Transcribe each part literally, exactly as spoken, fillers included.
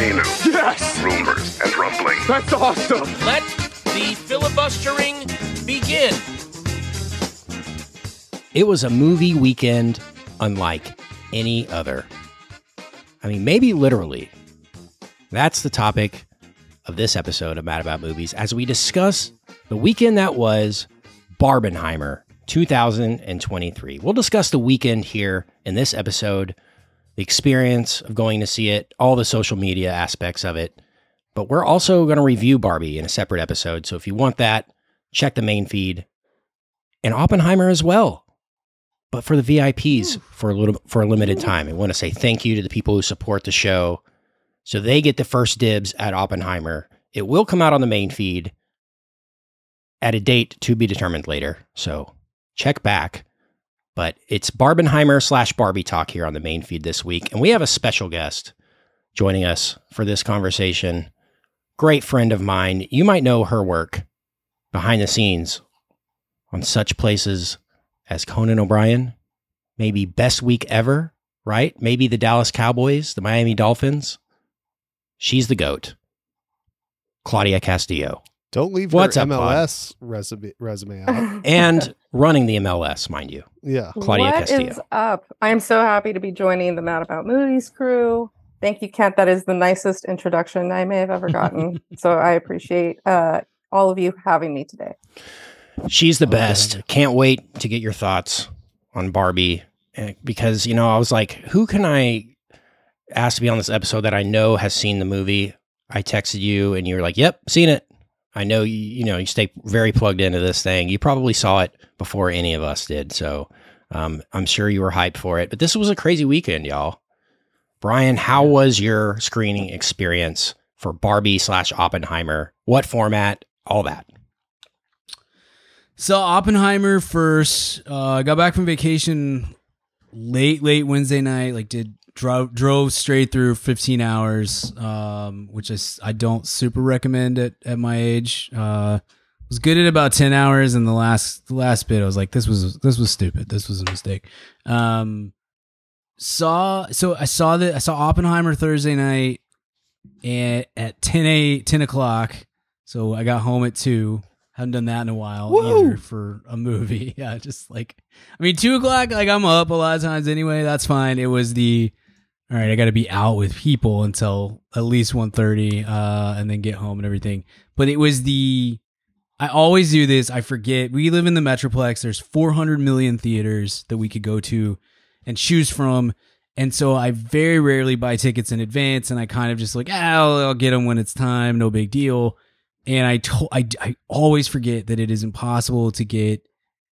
Hey now. Yes! Rumors and rumblings. That's awesome! Let the filibustering begin. It was a movie weekend unlike any other. I mean, maybe literally. That's the topic of this episode of Mad About Movies as we discuss the weekend that was Barbenheimer two thousand twenty-three. We'll discuss the weekend here in this episode, the experience of going to see it, all the social media aspects of it. But we're also going to review Barbie in a separate episode. So if you want that, check the main feed. And Oppenheimer as well. But for the V I Ps for a little for a limited time. I want to say thank you to the people who support the show. So they get the first dibs at Oppenheimer. It will come out on the main feed at a date to be determined later. So check back. But it's Barbenheimer slash Barbie talk here on the main feed this week. And we have a special guest joining us for this conversation. Great friend of mine. You might know her work behind the scenes on such places as Conan O'Brien, maybe Best Week Ever, right? Maybe the Dallas Cowboys, the Miami Dolphins. She's the GOAT. Claudia Castillo. Don't leave What's your up, M L S resume, resume out. And running the M L S, mind you. Yeah. Claudia What Castillo. is up? I'm so happy to be joining the Mad About Movies crew. Thank you, Kent. That is the nicest introduction I may have ever gotten. So I appreciate uh, all of you having me today. She's the best. Can't wait to get your thoughts on Barbie eh, because, you know, I was like, who can I ask to be on this episode that I know has seen the movie? I texted you and you were like, yep, seen it. I know you, you know, you stay very plugged into this thing. You probably saw it before any of us did. So um, I'm sure you were hyped for it. But this was a crazy weekend, y'all. Brian, how was your screening experience for Barbie slash Oppenheimer? What format? All that. So Oppenheimer first. Uh, I got back from vacation late, late Wednesday night. Like did drove drove straight through fifteen hours, um, which I, s- I don't super recommend at, at my age. Uh, was good at about ten hours, and the last the last bit I was like, this was this was stupid. This was a mistake. Um, saw so I saw that I saw Oppenheimer Thursday night at at ten a ten o'clock. So I got home at two. Haven't done that in a while Woo! either for a movie. Yeah, just like, I mean, two o'clock, like I'm up a lot of times anyway. That's fine. It was the, all right, I got to be out with people until at least one thirty uh, and then get home and everything. But it was the, I always do this. I forget. We live in the Metroplex. There's four hundred million theaters that we could go to and choose from. And so I very rarely buy tickets in advance. And I kind of just like, ah, I'll, I'll get them when it's time. No big deal. And I, to- I, I always forget that it is impossible to get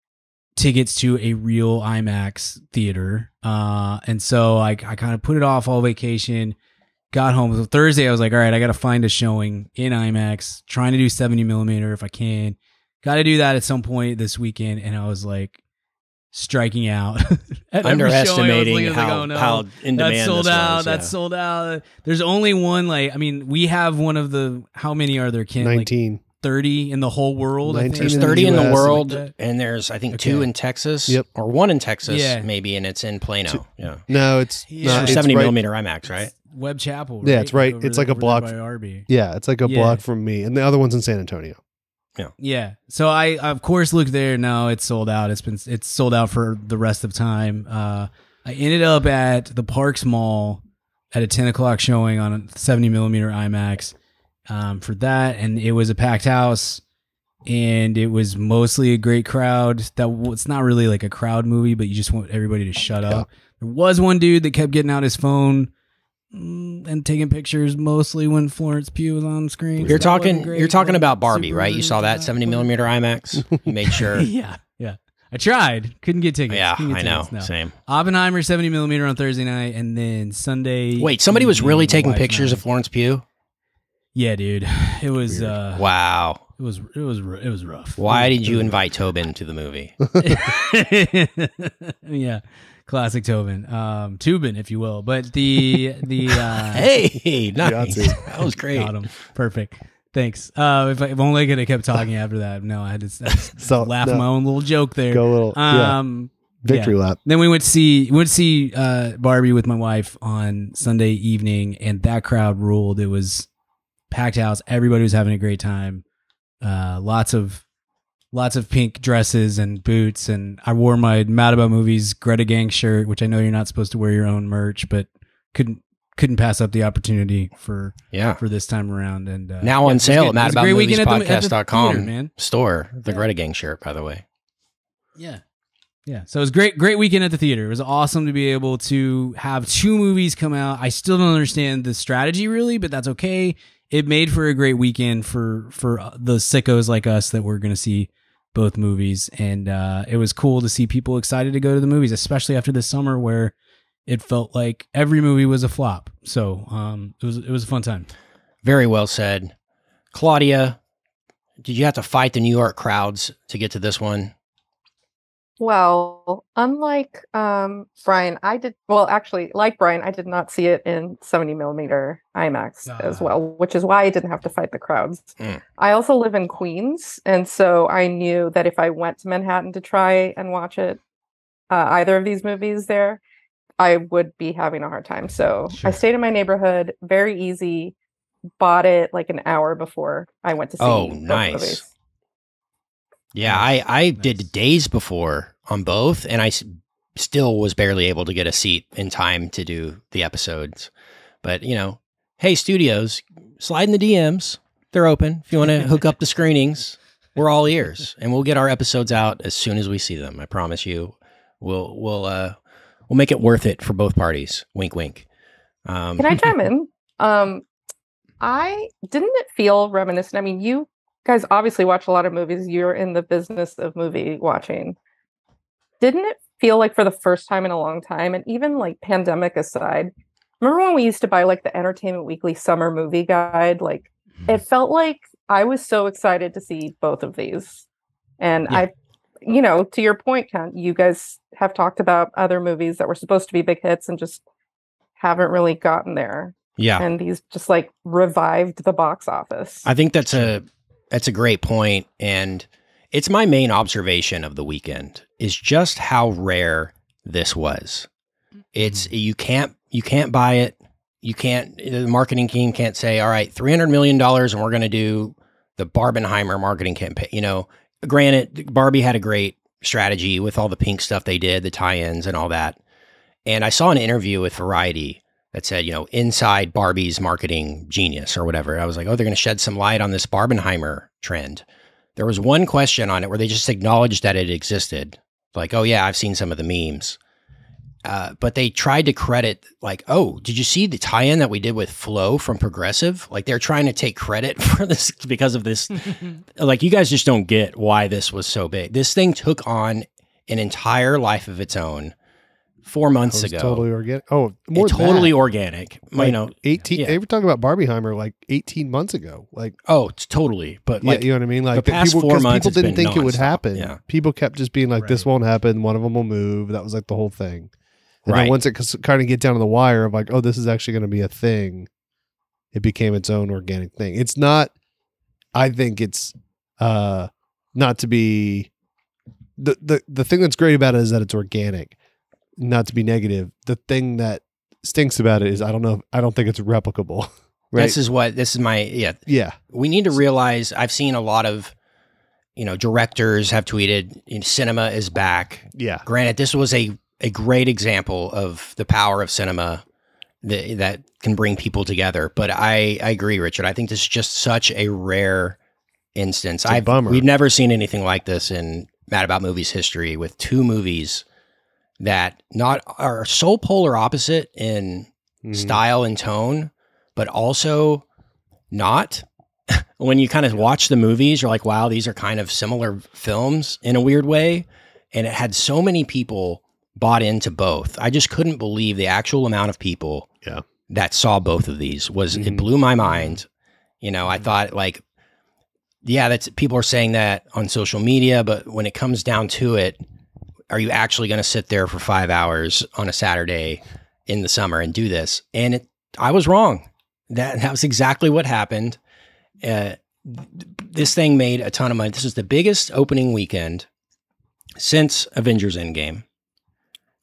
tickets to a real IMAX theater. Uh, and so I, I kind of put it off all vacation, got home. So Thursday, I was like, all right, I got to find a showing in IMAX, trying to do seventy millimeter if I can. Got to do that at some point this weekend. And I was like, striking out. At every showing, I was Underestimating looking, I was like, how, oh, no, how in demand that's sold this out. was, That's yeah. sold out. There's only one. Like, I mean, we have one of the. How many are there? Ken? Like nineteen. thirty in the whole world. I think. nineteen There's in the thirty in the U S. world, Like that. and there's, I think, Okay. two in Texas, Yep. or one in Texas, Yeah. maybe, and it's in Plano. Two- Yeah. No, it's Yeah. not. For It's seventy right- millimeter IMAX, right? Webb Chapel. Yeah, right? it's right- Over it's there- like a over block- there by Arby. Yeah, it's like a Yeah. block from me, and the other one's in San Antonio. Yeah. So I, of course, looked there. No, it's sold out. It's been it's sold out for the rest of time. Uh, I ended up at the Parks Mall at a ten o'clock showing on a seventy millimeter IMAX um, for that, and it was a packed house, and it was mostly a great crowd. That w- it's not really like a crowd movie, but you just want everybody to shut up. There was one dude that kept getting out his phone mm, and taking pictures, mostly when Florence Pugh was on screen. You're That talking. wasn't great. You're talking Wasn't about Barbie, super right? You saw that into seventy but- millimeter IMAX. You made sure. yeah, yeah. I tried. Couldn't get tickets. Yeah, Couldn't get I know. tickets, no. Same. Oppenheimer seventy millimeter on Thursday night, and then Sunday. Wait, somebody was evening, really my taking wife pictures and of Florence Pugh? I- Yeah, dude. It was. Uh, Wow. It was. It was. r- It was rough. Why did you invite Tobin to the movie? yeah, classic Tobin, um, Tubin, if you will. But the the. Uh, Hey, nice. Beyonce. That was great. Got him. Perfect. Thanks. Uh, if, I, if only I could have kept talking after that. No, I had to, I had to So, laugh no. at my own little joke there. Go a little. yeah. Um, Victory Yeah. lap. Then we went to see we went to see uh, Barbie with my wife on Sunday evening, and that crowd ruled. It was packed house. Everybody was having a great time. Uh, lots of lots of pink dresses and boots, and I wore my Mad About Movies Greta Gang shirt, which I know you're not supposed to wear your own merch, but couldn't couldn't pass up the opportunity for Yeah. for this time around. And uh, Now yeah, on it was sale good. at It mad was a about great movies weekend at the- at podcast the dot com theater, man. store. The Yeah. Greta Gang shirt, by the way. Yeah. Yeah. So it was great, great weekend at the theater. It was awesome to be able to have two movies come out. I still don't understand the strategy really, but that's okay. It made for a great weekend for, for the sickos like us that were going to see both movies. And uh, it was cool to see people excited to go to the movies, especially after this summer where it felt like every movie was a flop. So um, it was, it was a fun time. Very well said. Claudia, did you have to fight the New York crowds to get to this one? Well, unlike um, Brian, I did, well, actually, like Brian, I did not see it in seventy millimeter IMAX as Ah. well, which is why I didn't have to fight the crowds. Mm. I also live in Queens, and so I knew that if I went to Manhattan to try and watch it, uh, either of these movies there, I would be having a hard time. So Sure. I stayed in my neighborhood, very easy, bought it like an hour before I went to see Oh, both nice. movies. Yeah, I, I Nice. did days before on both, and I s- still was barely able to get a seat in time to do the episodes. But, you know, hey, studios, slide in the D Ms. They're open. If you want to hook up the screenings, we're all ears, and we'll get our episodes out as soon as we see them. I promise you. We'll we'll uh we'll make it worth it for both parties. Wink, wink. Um, Can I chime in? Um, I didn't it feel reminiscent. I mean, you guys obviously watch a lot of movies. You're in the business of movie watching. Didn't it feel like for the first time in a long time, and even like pandemic aside, remember when we used to buy like the Entertainment Weekly summer movie guide? Like it felt like I was so excited to see both of these. And Yeah. I, you know, to your point, Kent, you guys have talked about other movies that were supposed to be big hits and just haven't really gotten there. yeah. And these just like revived the box office. I think that's a that's a great point, and it's my main observation of the weekend is just how rare this was. It's you can't you can't buy it. You can't. The marketing team can't say, "All right, three hundred million dollars, and we're going to do the Barbenheimer marketing campaign." You know, granted, Barbie had a great strategy with all the pink stuff they did, the tie-ins, and all that. And I saw an interview with Variety that said, you know, inside Barbie's marketing genius or whatever. I was like, oh, they're going to shed some light on this Barbenheimer trend. There was one question on it where they just acknowledged that it existed. Like, oh, yeah, I've seen some of the memes. Uh, but they tried to credit, like, oh, did you see the tie-in that we did with Flo from Progressive? Like, they're trying to take credit for this because of this. Like, you guys just don't get why this was so big. This thing took on an entire life of its own four months It was ago. totally organic. Oh, more It than totally that. organic. Like you know, eighteen. yeah. They were talking about Barbieheimer like eighteen months ago. Like, oh, it's totally. But yeah, like, you know what I mean? Like the past people, four 'cause months, people it's didn't been think it would nonstop. happen. Yeah. People kept just being like, "This Right. won't happen. One of them will move." That was like the whole thing. And Right. then once it kind of get down to the wire of like, "Oh, this is actually going to be a thing," it became its own organic thing. It's not. I think it's uh, not to be. The, the the thing that's great about it is that it's organic. Not to be negative. The thing that stinks about it is I don't know. I don't think it's replicable. Right? this is what this is my yeah. yeah. We need to realize. I've seen a lot of, you know, directors have tweeted, you know, cinema is back. Yeah. Granted, this was a a great example of the power of cinema that that can bring people together. But I I agree, Richard. I think this is just such a rare instance. It's a I've bummer. we've never seen anything like this in Mad About Movies history with two movies that not are so polar opposite in Mhm. style and tone, but also not. When you kind of watch the movies, you're like, wow, these are kind of similar films in a weird way. And it had so many people bought into both. I just couldn't believe the actual amount of people Yeah. that saw both of these was it Mhm. blew my mind. You know, I thought like, yeah, that's people are saying that on social media, but when it comes down to it, are you actually going to sit there for five hours on a Saturday in the summer and do this? And it, I was wrong. That, that was exactly what happened. Uh, this thing made a ton of money. This is the biggest opening weekend since Avengers Endgame.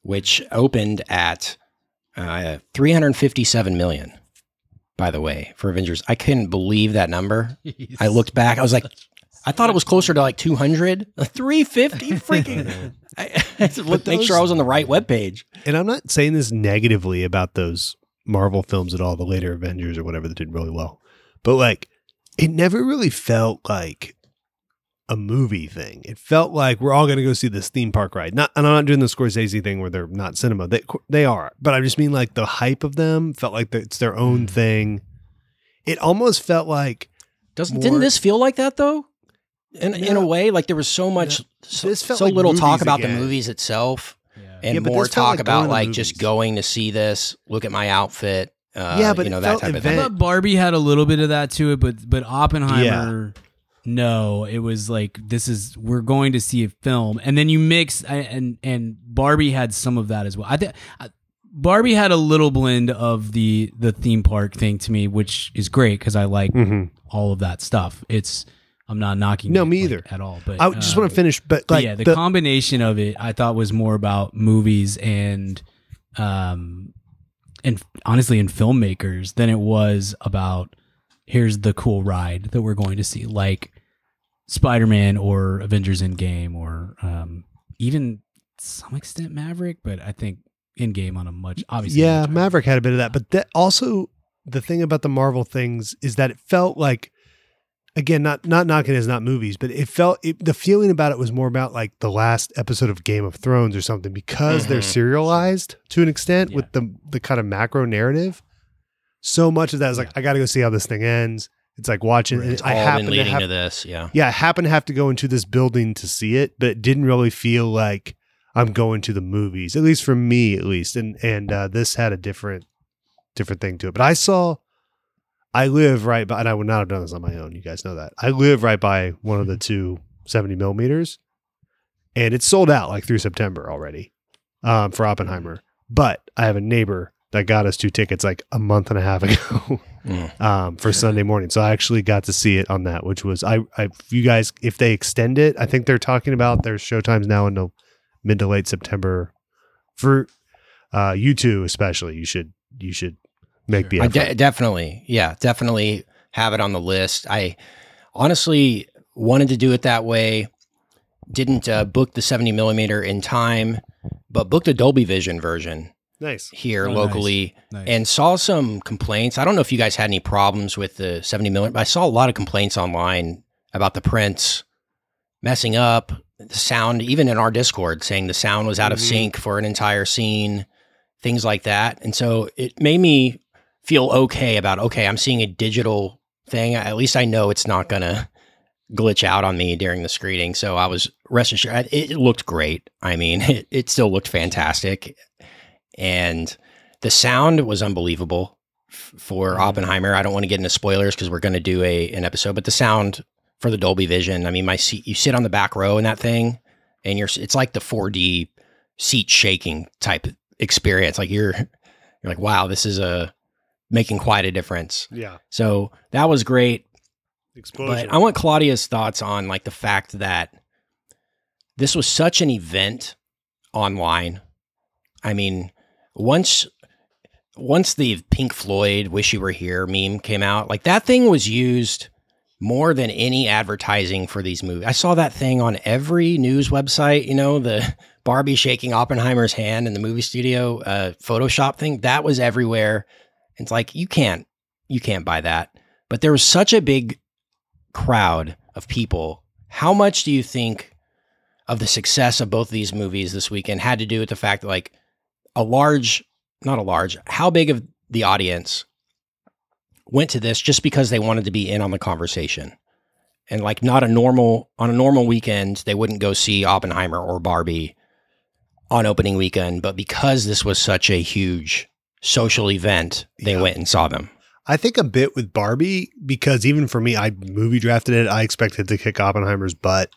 which opened at uh, three hundred fifty-seven million. By the way, for Avengers, I couldn't believe that number. Jeez. I looked back. I was like, I thought it was closer to like two hundred, three fifty. Freaking! I, I had to look, make sure I was on the right webpage. And I'm not saying this negatively about those Marvel films at all, the later Avengers or whatever that did really well, but like, it never really felt like a movie thing. It felt like we're all going to go see this theme park ride. Not, and I'm not doing the Scorsese thing where they're not cinema. They they are, but I just mean like the hype of them felt like it's their own thing. It almost felt like Doesn't more- didn't this feel like that though? In in No. a way, like there was so much, No. so, This felt so like little talk movies about again. the movies itself, Yeah. and Yeah, but more this felt talk like about going to like movies. just going to see this. Look at my outfit. Uh, Yeah, but you know it that felt type of I event- thing. thought Barbie had a little bit of that to it, but but Oppenheimer, no, it was like this is we're going to see a film, and then you mix and and Barbie had some of that as well. I think Barbie had a little blend of the the theme park thing to me, which is great because I like Mhm. all of that stuff. It's I'm not knocking No, it, me like, either. at all. But I just uh, want to finish, but but like yeah, the, the- combination of it I thought was more about movies and um and honestly in filmmakers than it was about here's the cool ride that we're going to see, like Spider-Man or Avengers Endgame or um even to some extent Maverick, but I think Endgame on a much obviously yeah, much higher- Maverick had a bit of that, but that also the thing about the Marvel things is that it felt like, again, not not knocking it as not movies, but it felt it, the feeling about it was more about like the last episode of Game of Thrones or something because they're Mhm. serialized to an extent Yeah. with the the kind of macro narrative. So much of that is like, I got to go see how this thing ends. It's like watching. Right. and It's I all happen been to leading have, to this. Yeah. yeah, I happen to have to go into this building to see it, but it didn't really feel like I'm going to the movies, at least for me, at least. And and uh, this had a different different thing to it. But I saw, I live right by, and I would not have done this on my own. You guys know that. I live right by one of the two seventy millimeters, and it's sold out like through September already um, for Oppenheimer. But I have a neighbor that got us two tickets like a month and a half ago. Mm. um, for Sunday morning. So I actually got to see it on that, which was I, I, you guys, if they extend it, I think they're talking about their showtimes now in the mid to late September for, uh, you two, especially, you should, you should make Sure. the I effort. de- definitely, yeah, definitely have it on the list. I honestly wanted to do it that way. Didn't uh, book the seventy millimeter in time, but booked a Dolby Vision version Nice. here Oh, locally. Nice. And saw some complaints. I don't know if you guys had any problems with the seventy millimeter, but I saw a lot of complaints online about the prints messing up, the sound, even in our Discord, saying the sound was out of Mhm. sync for an entire scene, things like that. And so it made me feel okay about, okay, I'm seeing a digital thing. At least I know it's not going to glitch out on me during the screening. So I was rest assured, it, it looked great. I mean, it, it still looked fantastic. And the sound was unbelievable f- for Oppenheimer. I don't want to get into spoilers because we're going to do a an episode, but the sound for the Dolby Vision, I mean, my seat, you sit on the back row in that thing and you're, it's like the four D seat shaking type experience. Like you're, you're like, wow, this is a making quite a difference. Yeah. So that was great. Explosion. But I want Claudia's thoughts on like the fact that this was such an event online. I mean, once once the Pink Floyd "Wish You Were Here" meme came out, like that thing was used more than any advertising for these movies. I saw that thing on every news website, you know, the Barbie shaking Oppenheimer's hand in the movie studio uh, Photoshop thing. That was everywhere. It's like, you can't, you can't buy that. But there was such a big crowd of people. How much do you think of the success of both of these movies this weekend had to do with the fact that like a large, not a large, how big of the audience went to this just because they wanted to be in on the conversation? And like not a normal, on a normal weekend, they wouldn't go see Oppenheimer or Barbie on opening weekend, but because this was such a huge social event, they Yeah. went and saw them. I think a bit with Barbie because even for me, I movie drafted it. I expected to kick Oppenheimer's butt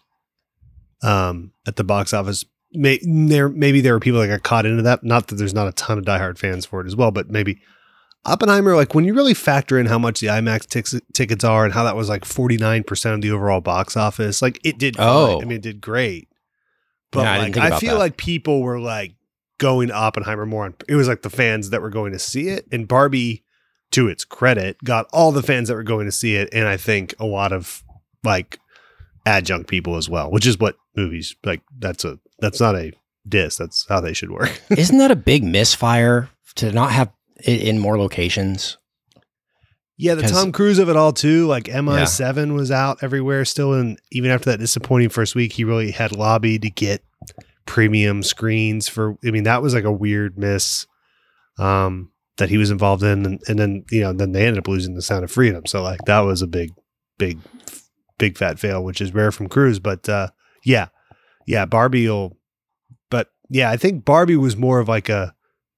um, at the box office. May, there, maybe there were people that got caught into that. Not that there's not a ton of diehard fans for it as well, but maybe Oppenheimer, like when you really factor in how much the IMAX tic- tickets are and how that was like forty-nine percent of the overall box office, like it did. Oh. fine. I mean, it did great. But Yeah, I didn't like, think I, about feel that. like people were like going to Oppenheimer more on, it was like the fans that were going to see it, and Barbie, to its credit, got all the fans that were going to see it, and I think a lot of like adjunct people as well, which is what movies like. That's a that's not a diss. That's how they should work. Isn't that a big misfire to not have it in more locations? Yeah, the 'Cause- Tom Cruise of it all too. Like M I seven was out everywhere still, and even after that disappointing first week, he really had lobbied to get premium screens for. I mean, that was like a weird miss. Um. that he was involved in, and, and then, you know, then they ended up losing The Sound of Freedom. So like that was a big, big, big fat fail, which is rare from Cruise. But uh, yeah, yeah, Barbie will, but yeah, I think Barbie was more of like a,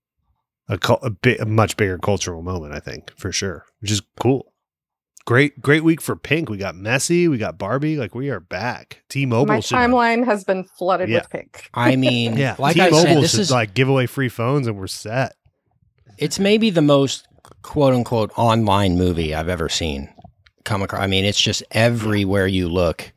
a, cul- a, bit, a much bigger cultural moment, I think, for sure, which is cool. Great, great week for Pink. We got Messi, we got Barbie, like we are back. T-Mobile My should, timeline has been flooded Yeah. with Pink. I mean, yeah, like I T-Mobile said, this should is like give away free phones and we're set. it's maybe the most quote unquote online movie I've ever seen come across. I mean, it's just everywhere you look.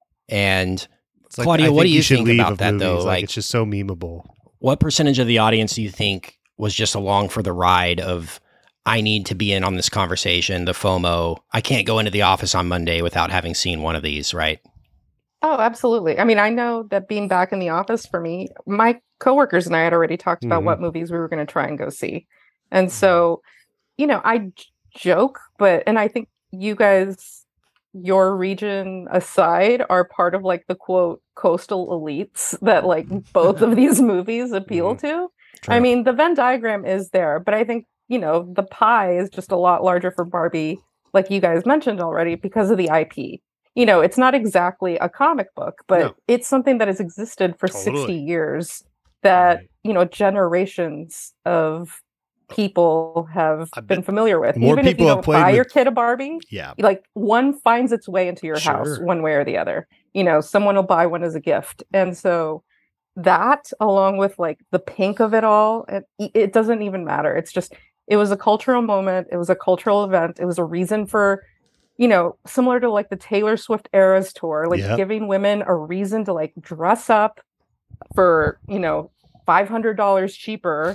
And It's like, Claudia, I what do think you should think leave about of that, movies. though? Like, Like- it's just so memeable. what percentage of the audience do you think was just along for the ride of, I need to be in on this conversation, the FOMO, I can't go into the office on Monday without having seen one of these, right? Oh, absolutely. I mean, I know that being back in the office for me, my coworkers and I had already talked about Mhm. what movies we were going to try and go see. And so, you know, I j- joke, but, and I think you guys, your region aside, are part of like the quote coastal elites that like both of these movies appeal to. I mean, the Venn diagram is there, but I think, you know, the pie is just a lot larger for Barbie, like you guys mentioned already, because of the I P. You know, it's not exactly a comic book, but No. it's something that has existed for sixty Totally. years that, Right. you know, generations of people have I been bet familiar with. more Even if people you have don't played buy your with- kid a Barbie, Yeah. like one finds its way into your house Sure. one way or the other. You know, someone will buy one as a gift. And so that, along with like the pink of it all, it, it doesn't even matter. It's just, it was a cultural moment. It was a cultural event. It was a reason for, you know, similar to like the Taylor Swift Eras tour, like Yep. giving women a reason to like dress up for, you know, five hundred dollars cheaper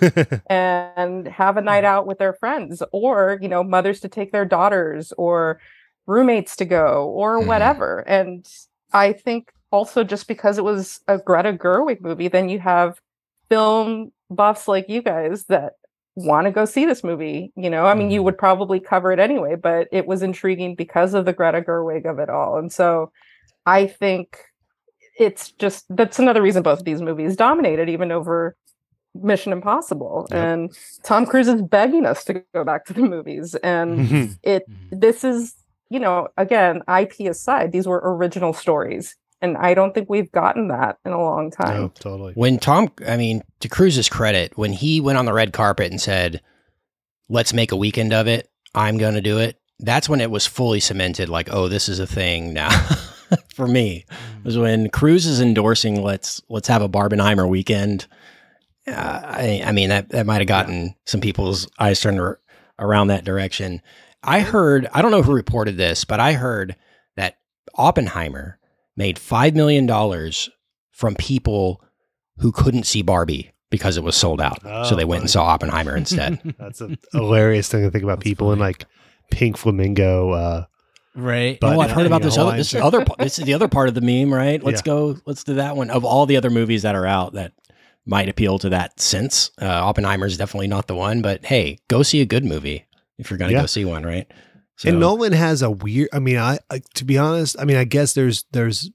and have a night out with their friends, or, you know, mothers to take their daughters, or roommates to go, or Mhm. whatever. And I think also just because it was a Greta Gerwig movie, then you have film buffs like you guys that want to go see this movie. You know, I mean, you Mhm. would probably cover it anyway, but it was intriguing because of the Greta Gerwig of it all. And so I think it's just, that's another reason both of these movies dominated even over Mission Impossible. Yep. And Tom Cruise is begging us to go back to the movies. And it, this is, you know, again, I P aside, these were original stories. And I don't think we've gotten that in a long time. No, totally. When Tom, I mean, to Cruise's credit, when he went on the red carpet and said, let's make a weekend of it, I'm going to do it, that's when it was fully cemented, like, oh, this is a thing now. For me, it was when Cruise is endorsing, let's let's have a Barbenheimer weekend. Uh, I, I mean, that, that might have gotten some people's eyes turned ar- around that direction. I heard, I don't know who reported this, but I heard that Oppenheimer made five million dollars from people who couldn't see Barbie because it was sold out. Oh, so they went and funny. saw Oppenheimer instead. That's a hilarious thing to think about. That's People in funny. like pink flamingo. Uh, Right. But- oh, I've heard about this Hawaiian other, this shirt. other, pa- this is the other part of the meme, right? Let's Yeah. go, let's do that one. Of all the other movies that are out that might appeal to that sense, uh, Oppenheimer is definitely not the one, but hey, go see a good movie if you're going to Yeah. go see one, right? So, And Nolan has a weird. I mean, I, I to be honest, I mean, I guess there's there's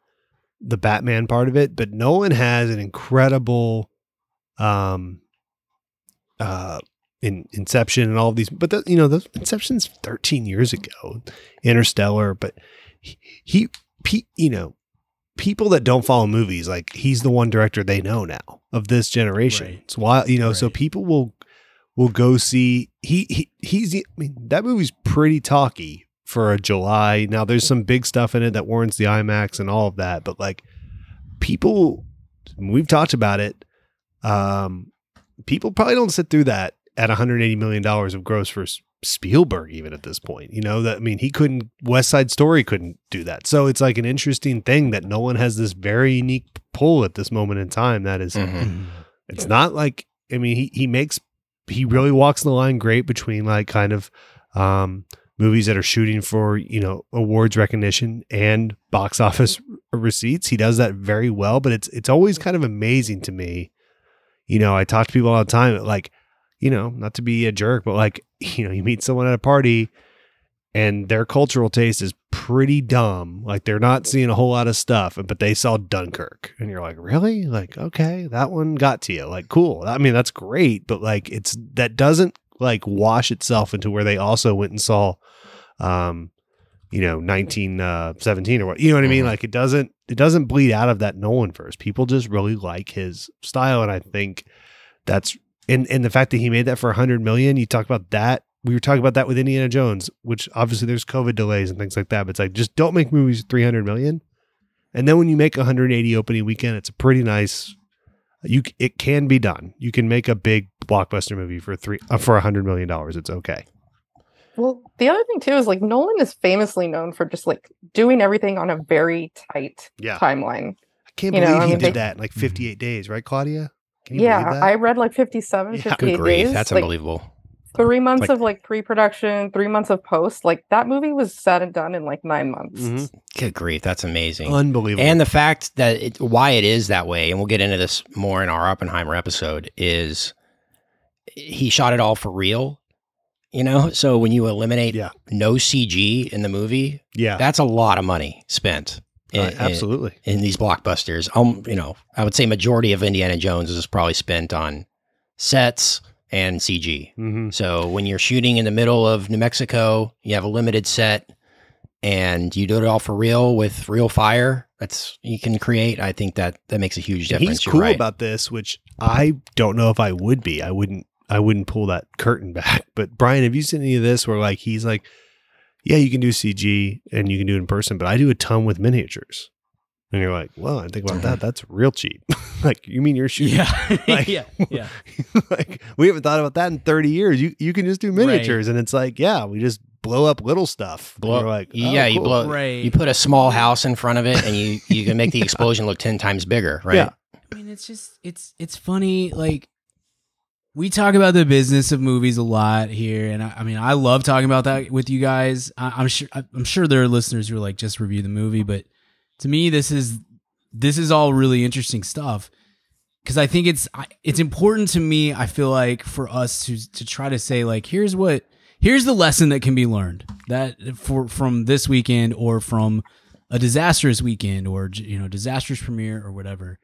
the Batman part of it, but Nolan has an incredible, um, uh, in Inception and all of these. But the, you know, the Inception's thirteen years ago, Interstellar. But he, he, pe- you know, people that don't follow movies, like he's the one director they know now of this generation. Right. It's wild, you know. So Right. people will will go see. He, he he's. I mean, that movie's pretty talky for a July. Now, there's some big stuff in it that warrants the IMAX and all of that, but like people, we've talked about it. Um, people probably don't sit through that at one hundred eighty million dollars of gross for S- Spielberg, even at this point. You know that I mean, he couldn't. West Side Story couldn't do that. So it's like an interesting thing that no one has this very unique pull at this moment in time. That is Mhm. It's not like, I mean, he, he makes, he really walks the line great between like kind of um, movies that are shooting for, you know, awards recognition and box office receipts. He does that very well, but it's, it's always kind of amazing to me. You know, I talk to people all the time, like, you know, not to be a jerk, but like, you know, you meet someone at a party and their cultural taste is pretty dumb. Like they're not seeing a whole lot of stuff, but they saw Dunkirk and you're like, really? Like, okay, that one got to you. Like, cool. I mean, that's great, but like, it's, that doesn't like wash itself into where they also went and saw, um, you know, nineteen seventeen or what, you know what I mean? Like it doesn't, it doesn't bleed out of that Nolan first. People just really like his style. And I think that's, and, and the fact that he made that for a hundred million, you talk about that. We were talking about that with Indiana Jones, which obviously there's COVID delays and things like that. But it's like, just don't make movies three hundred million. And then when you make one hundred eighty opening weekend, it's a pretty nice, you, it can be done. You can make a big blockbuster movie for three, uh, for a hundred million dollars. It's okay. Well, the other thing too is like Nolan is famously known for just like doing everything on a very tight Yeah. timeline. I can't You believe know, I he mean, did they- that in like fifty-eight days, right, Claudia? Can you Yeah, believe that? I read like fifty-seven, Yeah. fifty-eight Good grief. days. That's like, unbelievable. Three months Like- of like pre-production, three months of post. Like that movie was said and done in like nine months. Mhm. Good grief. That's amazing. Unbelievable. And the fact that it, why it is that way, and we'll get into this more in our Oppenheimer episode, is he shot it all for real. You know, so when you eliminate Yeah. no C G in the movie, yeah, that's a lot of money spent in, uh, absolutely. in, in these blockbusters. Um, you know, I would say majority of Indiana Jones is probably spent on sets and C G. Mm-hmm. So when you're shooting in the middle of New Mexico, you have a limited set and you do it all for real with real fire. That's you can create. I think that that makes a huge difference. He's You're cool right. about this, which I don't know if I would be. I wouldn't. I wouldn't pull that curtain back. But Brian, have you seen any of this where like he's like, yeah, you can do C G and you can do it in person, but I do a ton with miniatures. And you're like, well, I think about that. That's real cheap. Like, you mean you're shooting? Yeah. Like- yeah. Yeah. Like, we haven't thought about that in thirty years. You you can just do miniatures, and it's like, yeah, we just blow up little stuff. And Blow- we're like, oh, yeah, you cool. blow. Right. You put a small house in front of it, and you you can make the explosion look ten times bigger, right? Yeah. I mean, it's just it's it's funny. Like we talk about the business of movies a lot here, and I, I mean, I love talking about that with you guys. I, I'm sure I'm sure there are listeners who are like, just review the movie, but to me, this is this is all really interesting stuff because I think it's I- it's important to me. I feel like for us to to try to say like, here's what here's the lesson that can be learned that for from this weekend or from a disastrous weekend or you know disastrous premiere or whatever.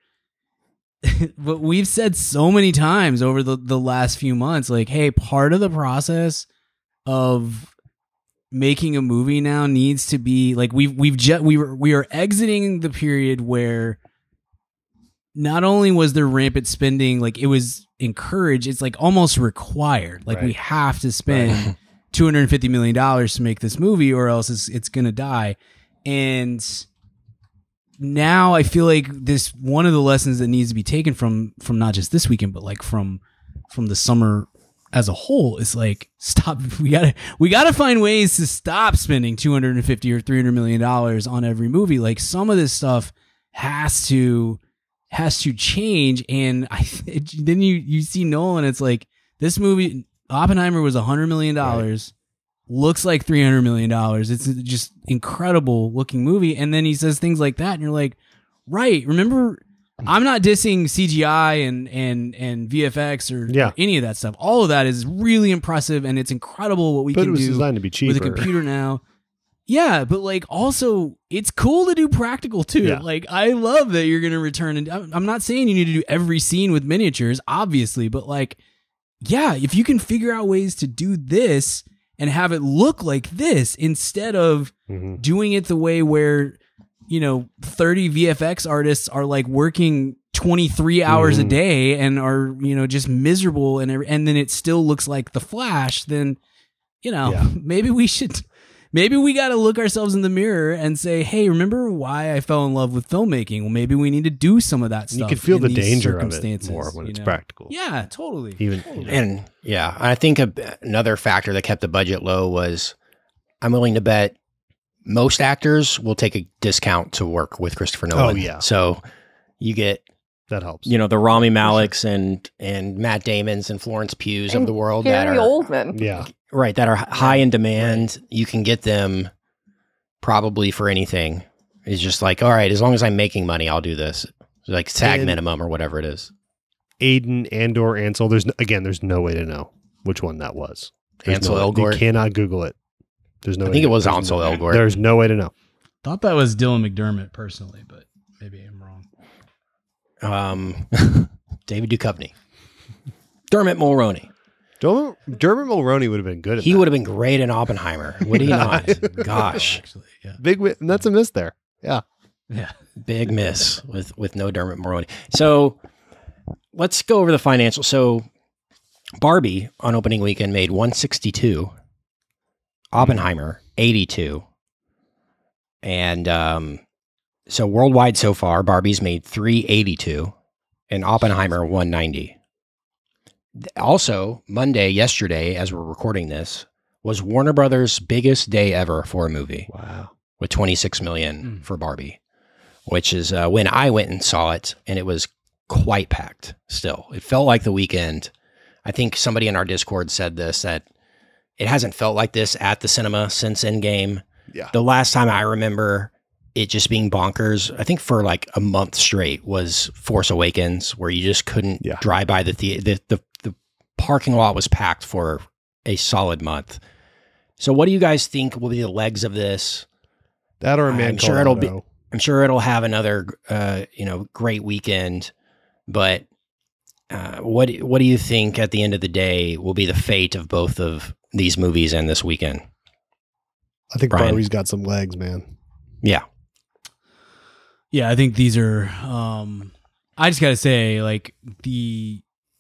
But we've said so many times over the, the last few months, like, hey, part of the process of making a movie now needs to be like we've we've just we were we are exiting the period where not only was there rampant spending, like it was encouraged, it's like almost required. Like we Right. have to spend two hundred fifty million dollars to make this movie or else it's it's gonna die. And now I feel like this one of the lessons that needs to be taken from from not just this weekend, but like from from the summer as a whole is like stop. We gotta we gotta find ways to stop spending two hundred fifty or three hundred million dollars on every movie. Like some of this stuff has to has to change. And I it, then you you see Nolan. It's like this movie Oppenheimer was a hundred million dollars. Looks like three hundred million dollars. It's just incredible looking movie. And then he says things like that. And you're like, right. Remember, I'm not dissing C G I and, and, and V F X or, Yeah. or any of that stuff. All of that is really impressive. And it's incredible what we But it can was do designed to be cheaper. with a computer now. Yeah. But like also it's cool to do practical too. Yeah. Like I love that you're going to return. And I'm I'm not saying you need to do every scene with miniatures, obviously, but like, yeah, if you can figure out ways to do this and have it look like this instead of Mhm. doing it the way where, you know, thirty V F X artists are like working twenty-three hours a Mhm. day and are, you know, just miserable and every- and then it still looks like The Flash, then, you know, Yeah. maybe we should maybe we got to look ourselves in the mirror and say, "Hey, remember why I fell in love with filmmaking? Well, maybe we need to do some of that You stuff." can feel in the these danger of it circumstances, more when you it's know? practical. Yeah, totally. Even Totally. And yeah, I think a, another factor that kept the budget low was I'm willing to bet most actors will take a discount to work with Christopher Nolan. Oh, yeah. So you get that helps. you know, the Rami Maleks and and Matt Damons and Florence Pughs of And the world that Gary are Oldman. Yeah. right that are h- high in demand. You can get them probably for anything. It's just like, all right, as long as I'm making money, I'll do this. Like SAG And- minimum or whatever it is. Aiden and or Ansel. There's no, again, there's no way to know which one that was. There's Ansel no, Elgort. You cannot Google it. There's no. I way think to- it was there's Ansel no, Elgort. There's no way to know. Thought that was Dylan McDermott personally, but maybe I'm wrong. Um, David Duchovny, Dermot Mulroney. Dermot, Dermot Mulroney would have been good at He that. would have been great in Oppenheimer. Would he not? Gosh, Actually, yeah, Big, wi- and that's a miss there. Yeah. yeah. big miss with with no Dermot Mulroney. So let's go over the financials. So Barbie on opening weekend made one sixty-two, Oppenheimer eighty-two, and um, so worldwide so far, Barbie's made three eighty-two, and Oppenheimer one ninety. Also, Monday, yesterday, as we're recording this, was Warner Brothers' biggest day ever for a movie Wow. with twenty-six million Mm. for Barbie, which is uh, when I went and saw it, and it was quite packed still. It felt like the weekend. I think somebody in our Discord said this, that it hasn't felt like this at the cinema since Endgame. Yeah. The last time I remember it just being bonkers, I think for like a month straight, was Force Awakens, where you just couldn't Yeah. drive by the, the the the the parking lot was packed for a solid month. So what do you guys think will be the legs of this? That or a man I'm sure it'll be- Colorado. I'm sure it'll have another uh, you know, great weekend, but uh, what what do you think at the end of the day will be the fate of both of these movies and this weekend? I think Brian. Barbie's got some legs, man. Yeah. Yeah, I think these are um I just got to say like the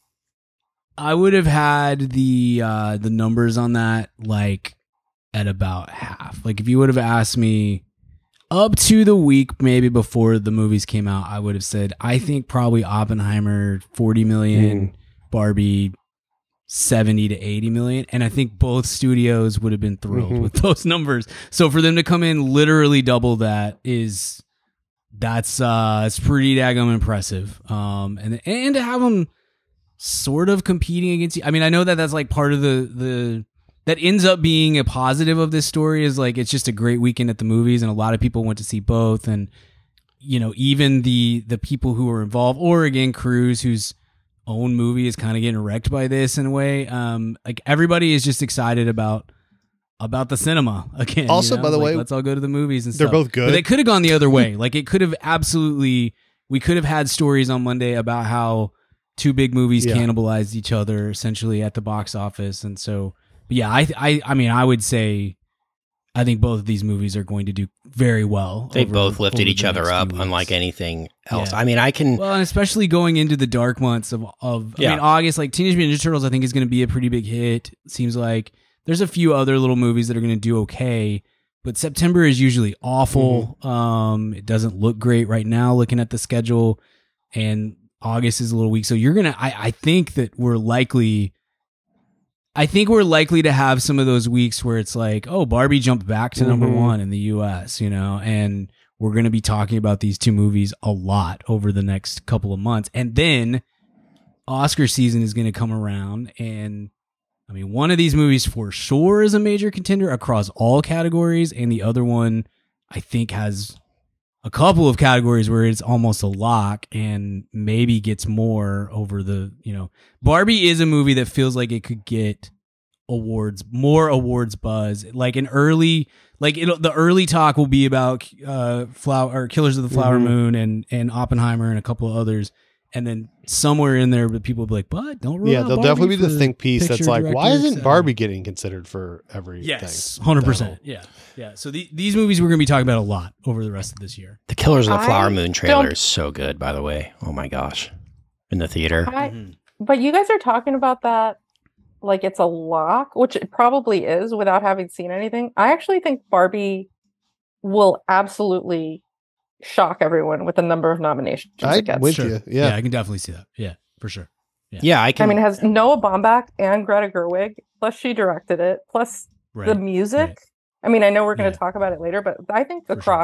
I would have had the uh the numbers on that like at about half. Like if you would have asked me up to the week maybe before the movies came out, I would have said I think probably Oppenheimer forty million, Barbie seventy to eighty million, and I think both studios would have been thrilled Mhm. with those numbers. So for them to come in literally double that is that's uh it's pretty daggum impressive. Um and and to have them sort of competing against you. I mean, I know that that's like part of the the that ends up being a positive of this story is like it's just a great weekend at the movies and a lot of people went to see both, and you know, even the the people who were involved, or again Cruise, whose own movie is kind of getting wrecked by this in a way. Um like everybody is just excited about about the cinema again. Also, you know? by the Like, way, let's all go to the movies and they're stuff. both good. But they could have gone the other way. Like it could have absolutely we could have had stories on Monday about how two big movies Yeah. cannibalized each other essentially at the box office. And so, but yeah, I, I, I mean, I would say, I think both of these movies are going to do very well. They over- both lifted over each the other next few up, weeks. unlike anything else. Yeah. I mean, I can. Well, and especially going into the dark months of, of Yeah. I mean, August, like Teenage Mutant Ninja Turtles, I think is going to be a pretty big hit. It seems like there's a few other little movies that are going to do okay, but September is usually awful. Mm-hmm. Um, it doesn't look great right now looking at the schedule, and August is a little weak. So you're going to, I think that we're likely, I think we're likely to have some of those weeks where it's like, oh, Barbie jumped back to number Mhm. one in the U S, you know, and we're going to be talking about these two movies a lot over the next couple of months. And then Oscar season is going to come around. And I mean, one of these movies for sure is a major contender across all categories. And the other one, I think, has a couple of categories where it's almost a lock and maybe gets more over the, you know, Barbie is a movie that feels like it could get awards, more awards buzz, like an early, like it'll, the early talk will be about uh flower or Killers of the Flower Mhm. Moon and and Oppenheimer and a couple of others, and then somewhere in there, but people will be like, but don't rule Yeah, out there'll Barbie definitely be the for think piece that's picture, like, why director, et isn't cetera." Barbie getting considered for everything? Yes, hundred percent. Yeah, yeah. So the, these movies we're gonna be talking about a lot over the rest of this year. The Killers of the I Flower Moon trailer don't- is so good, by the way. Oh my gosh. In the theater. I, Mhm. but you guys are talking about that like it's a lock, which it probably is without having seen anything. I actually think Barbie will absolutely shock everyone with the number of nominations it I'm gets. with Sure. you. Yeah. Yeah. I can definitely see that. Yeah, for sure. Yeah, I I can. mean, it has Noah Baumbach and Greta Gerwig, plus she directed it, plus Right. the music. right. I mean, I know we're going to Yeah. talk about it later, but I think For sure. across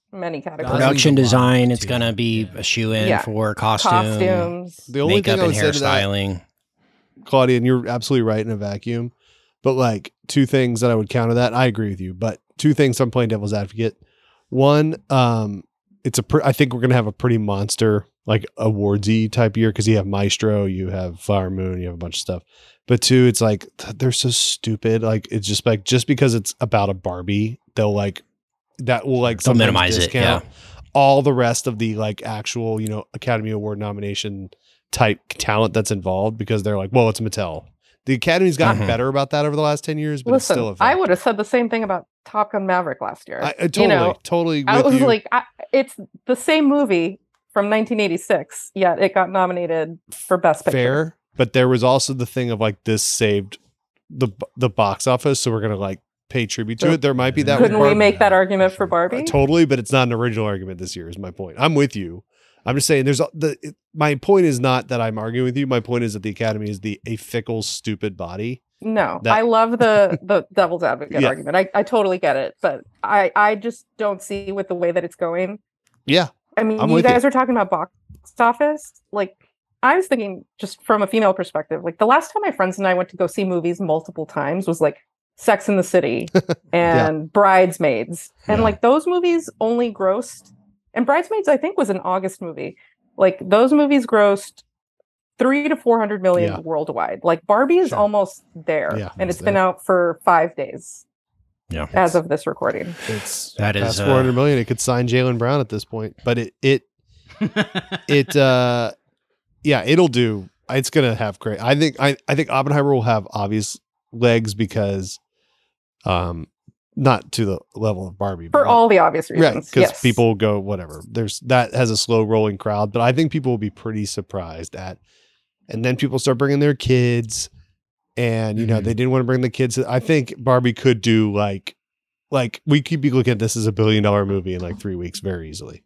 many categories. Gosling- Production Gosling's a lot, design, it's too. going to be Yeah. a shoe in Yeah. for costume, Costumes. The only makeup thing I and would say to that, hairstyling. Claudia, and you're absolutely right in a vacuum, but like two things that I would counter that. I agree with you, but two things I'm playing devil's advocate. One, um, it's a. Pr- I think we're gonna have a pretty monster like awardsy type year because you have Maestro, you have Flower Moon, you have a bunch of stuff. But two, it's like th- they're so stupid. Like it's just like just because it's about a Barbie, they'll like that will like They'll sometimes minimize it, discount all the rest of the like actual you know Academy Award nomination type talent that's involved because they're like, well, it's Mattel. The Academy's gotten Mhm. better about that over the last ten years, but Listen, it's still a I fact. would have said the same thing about Top Gun Maverick last year. I, I totally, you know, totally with I was you. like, I, it's the same movie from nineteen eighty-six, yet it got nominated for Best Picture. fair, but there was also the thing of like this saved the the box office, so we're gonna like pay tribute to So it. There might be that. Couldn't with we Barbie. make that argument for Barbie? Uh, totally, but it's not an original argument this year. Is my point. I'm with you. I'm just saying. There's a, the. It, my point is not that I'm arguing with you. My point is that the Academy is the a fickle, stupid body. No, That- I love the the devil's advocate Yeah. argument. I, I totally get it, but I I just don't see with the way that it's going. Yeah, I mean, I'm you with you. guys are talking about box office. Like, I was thinking just from a female perspective. Like the last time my friends and I went to go see movies multiple times was like Sex in the City and Bridesmaids, and Yeah. like those movies only grossed. And Bridesmaids, I think, was an August movie. Like those movies grossed three to four hundred million Yeah. worldwide. Like Barbie is Sure. almost there, Yeah, and it's it's been there. out for five days Yeah. as of this recording. it's That is, past uh, four hundred million. It could sign Jalen Brown at this point, but it it it uh yeah, it'll do. It's gonna have great. I think I I think Oppenheimer will have obvious legs because, um, not to the level of Barbie For but all the obvious right reasons. because Yes. people go whatever. There's that has a slow rolling crowd, but I think people will be pretty surprised at, and then people start bringing their kids, and you know Mhm. they didn't want to bring the kids. I think Barbie could do like like we could be looking at this as a billion dollar movie in like three weeks very easily.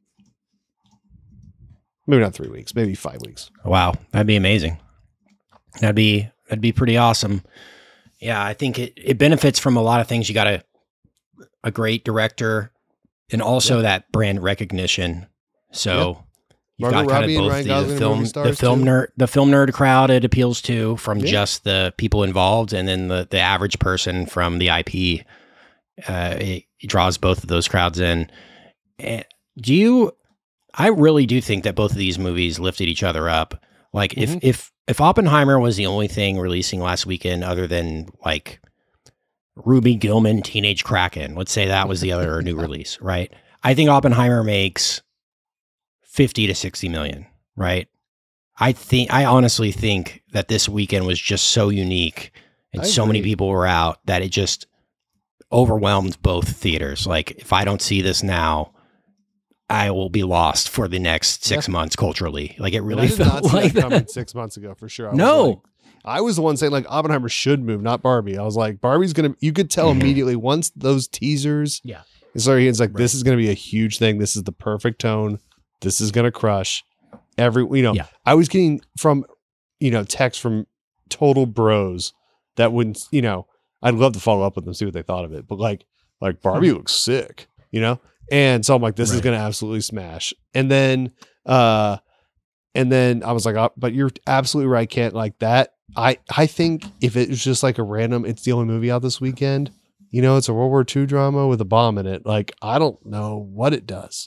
Maybe not three weeks, maybe five weeks. Wow, that'd be amazing. That'd be that'd be pretty awesome. Yeah, I think it, it benefits from a lot of things. You got a a great director and also that brand recognition. So you've Margot got kind Robbie of and both Ryan the, Gosling the are film movie the stars, film too. nerd the film nerd crowd it appeals to from Yeah. just the people involved, and then the the average person from the I P. Uh, it, it draws both of those crowds in. And do you? I really do think that both of these movies lifted each other up. Like Mhm. if if if Oppenheimer was the only thing releasing last weekend other than like Ruby Gilman Teenage Kraken, let's say that was the other new release, right? I think Oppenheimer makes fifty to sixty million, right? I think I honestly think that this weekend was just so unique and I so many agree. people were out that it just overwhelmed both theaters. Like if I don't see this now, I will be lost for the next six Yeah. months culturally. Like it And really I did felt not see like that coming that. six months ago for sure. I was No. like- I was the one saying like Oppenheimer should move, not Barbie. I was like, Barbie's gonna. You could tell Mhm. immediately once those teasers. Yeah. Sorry, it's like this is gonna be a huge thing. This is the perfect tone. This is gonna crush. Every you know, Yeah. I was getting from you know texts from total bros that wouldn't you know. I'd love to follow up with them, see what they thought of it, but like like Barbie looks sick, you know. And so I'm like, this is Right. gonna absolutely smash. And then uh and then I was like, oh, but you're absolutely right, Kent. Like that, I I think if it was just like a random, it's the only movie out this weekend. You know, it's a World War Two drama with a bomb in it. Like I don't know what it does.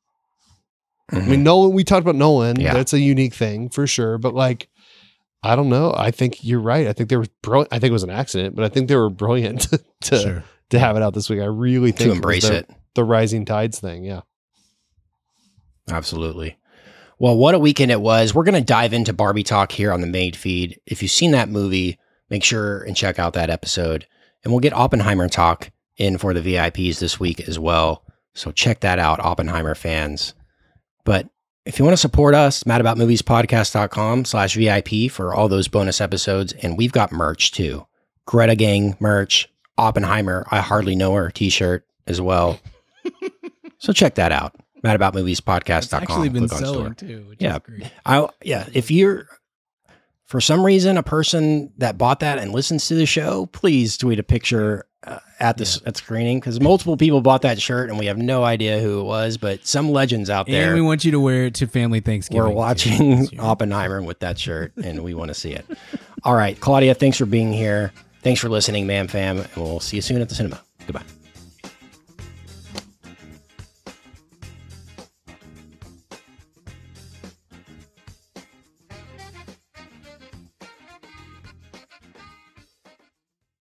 I mean, Nolan. We talked about Nolan. Yeah. That's a unique thing for sure. But like, I don't know. I think you're right. I think they were brilliant. I think it was an accident, but I think they were brilliant to to, Sure. to have it out this week. I really think to it was embrace the, it. the rising tides thing. Yeah. Absolutely. Well, what a weekend it was. We're going to dive into Barbie talk here on the Made feed. If you've seen that movie, make sure and check out that episode. And we'll get Oppenheimer talk in for the V I Ps this week as well. So check that out, Oppenheimer fans. But if you want to support us, madaboutmoviespodcast.com slash VIP for all those bonus episodes. And we've got merch too. Greta Gang merch, Oppenheimer, I Hardly Know Her t-shirt as well. So check that out. madaboutmoviespodcast dot com. It's actually been Click on store. selling too, which Yeah. is great. I yeah, if you're for some reason, a person that bought that and listens to the show, please tweet a picture uh, at the yeah. at the screening, because multiple people bought that shirt and we have no idea who it was, but some legends out there. And we want you to wear it to family Thanksgiving. We're watching Oppenheimer with that shirt and we want to see it. All right, Claudia, thanks for being here. Thanks for listening, Mam Fam, and we'll see you soon at the cinema. Goodbye.